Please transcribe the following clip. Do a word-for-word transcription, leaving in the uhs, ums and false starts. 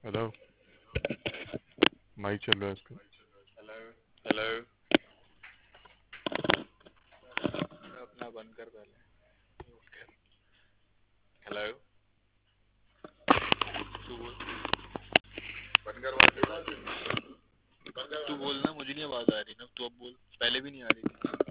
Hello. Mic चल रहा है इसका। Hello hello. अपना बंद कर पहले। हेलो। तू बोल। बंद कर बात। तू बोलना, मुझे नहीं आवाज आ रही ना, तू अब बोल। पहले भी नहीं आ रही थी।